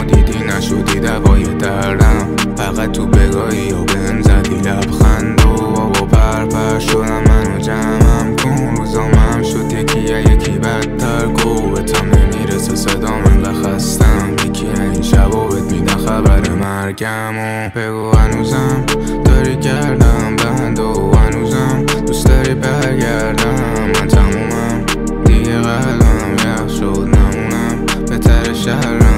دیدی نشدی دوای دردم، فقط تو بگاهی و بهم زدی لبخند و بابا پرپر شدم منو جمعم کن. روزام هم شد یکی بدتر، گوبتم نمیرسه صدام انقدر خستم. یکی این شبا بهت میدن خبر مرگم و بگو هنوزم داری کردم بند و هنوزم دوست داری برگردم. من تمومم دیگه قلبم یخ شد نمونم بهتر شهرم